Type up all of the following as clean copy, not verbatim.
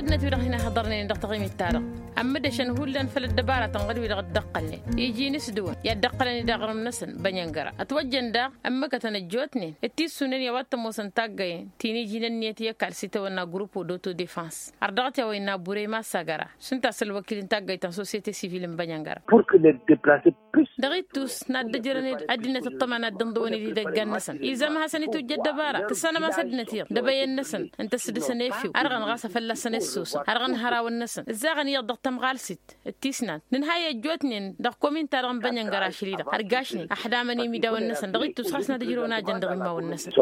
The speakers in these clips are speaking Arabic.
أدنى تبي هنا حضرني دقتقيم التارق أما دشان هولن فالدبارة تنقلبي دقلني يجي نسدون يدقلني داغرم نسن بنينقرا أتوجن دا أما كتنجوتني التيس سنين يوات موسن تاقين تيني جينن نيتي كالسيتا ونا جروبو دوتو ديفانس أردغتي وينا بوريما ساقرا سنتا سلوكيلين تاقين تان سوسيتي سيفيل مبنينقرا دغيتوس نادجرني أدنى الطمانة دندوني دي دقان نسن إذا ما حسني توجد دبارة تسانا ما سدنتير دبين نسن انت سدسن يفيو أرغن غاسة فلسن السوس أرغن هراو النسن الزاغن يضغط تمغالسيت التيسنان ننهاية جوتنين دغ كومين تارغن بنينقرا شريدا أرقاشني أحدامني ميدا والنسن دغيتوس خاصنا دجرونا جندغ ما والنسن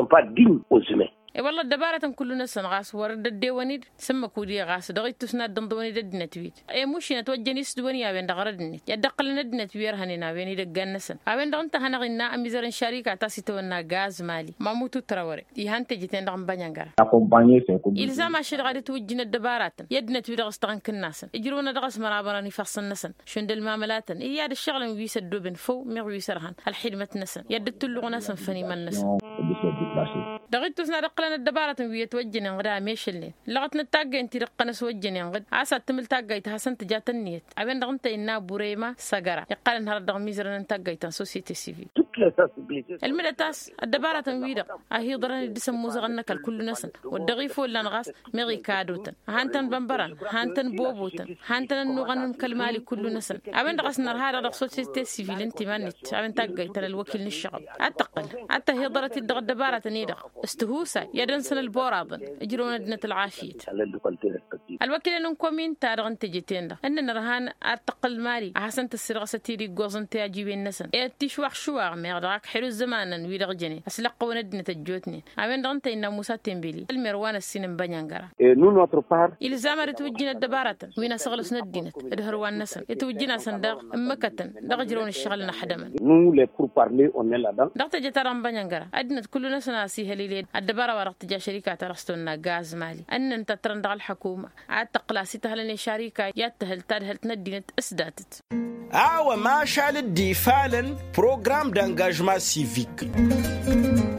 اي والله دبارة كل نسن غاس ورد الديوانيد سما كودي غاس دغيت تسناد دندوني ددنا تويت اي مش نتوجني سدوني يا بين دغردني يدقل ندنا توير هنينا بيني دغان نسن ابين دونت هنا غنا اميزرن شركه تاسيتونا غاز مالي ماموتو تراوري دي هانت جيتين دغم بانيانغار الزام اشد غادي توجنا الدبارات يدنا توير غستغن كناس يجرونا دغس مرابراني فصل نسن شند المعاملات اي هذا الشغل بيسدو بن فو ميغوي سرهن الحلمه نسن يدت له نسن فني من نسن دغيت تسنا دقلنا الدبارة ويتوجن غدا ميشلين لغتنا تاقا انتي رقنا سوجن غد عسى تمل تاقا يتحسن تجات النيت عبين دغنت إنا بوريما ساقرا يقال نهار دغ ميزرنا تاقا يتان سوسيتي سيفي المدتاس الدبارة ويدا اهي ضرني دسم موزغنا كل نسن والدغيفو اللي نغاس مغي كادوتن هانتن بمبران هانتن بوبوتن هانتن نغنم كالمالي كل نسن عبين دغس نهار دغ سوسيتي سيفي لنتي مانيت عبين تاقا يتان الوكيل نشغب اتقل حتى هي ضرتي الدغ الدبارة نيدا استهوسا يدنسن البورابن اجرون ادنة العافيت الوكيل انهم كومين تارغن تجيتين ده اننا رهان اتقل مالي احسن تسرغ ستيري غوزن تاجيبي النسن اتشواخ شواغ ميغداك حلو زمانا ويدغجني اسلقوا ندنة الجوتني عمين دغنت ان موسى تنبيلي المروان السين بنيانغرا نو نوتر بار الزامر توجينا الدبارة وين سغلس ندينت ادهروان نسن يتوجينا صندوق امكتن دغجرون الشغل نحدمن نو لي بور بارلي اون لا دان دغت جتران بنيانغرا ادنت كل نسنا سي هليلين الدبارة ورقت جا شركة ترستونا غاز مالي ان انت ترندغ الحكومة عاد تقلاسي تهلني شركة يتهل تدهل تندينت اسداتت ما شال الدفاع بروغرام d'engagement civique